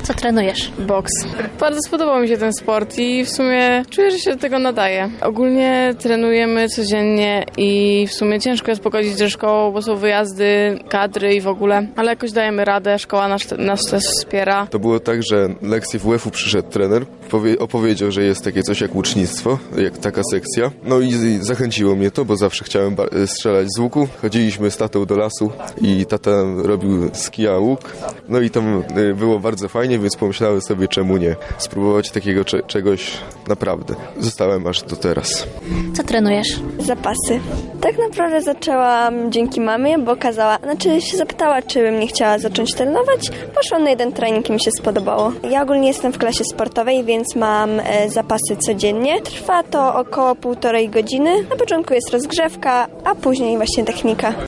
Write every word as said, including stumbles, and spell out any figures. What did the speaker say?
Co trenujesz? Boks. Bardzo spodobał mi się ten sport i w sumie czuję, że się do tego nadaje. Ogólnie trenujemy codziennie i w sumie ciężko jest pogodzić ze szkołą, bo są wyjazdy, kadry i w ogóle, ale jakoś dajemy radę, szkoła nas, nas też wspiera. To było tak, że lekcje w U E F-u przyszedł trener, powie, opowiedział, że jest takie coś jak łucznictwo, jak taka sekcja. No i, i zachęciło mnie to, bo zawsze chciałem ba- strzelać z łuku. Chodziliśmy z tatą do lasu i tata robił z kija łuk. No i tam y, było bardzo fajnie, więc pomyślałem sobie, czemu nie spróbować takiego cze- czegoś naprawdę. Zostałem aż do teraz. Co trenujesz? Zapasy. Tak naprawdę zaczęłam dzięki mamie, bo kazała, znaczy się zapytała, czy bym nie chciała zacząć trenować. Poszłam na jeden trening i mi się spodobało. Ja ogólnie jestem w klasie sportowej, więc mam e, zapasy codziennie. Trwa to około półtorej godziny. Na początku jest rozgrzewka, a później właśnie technika.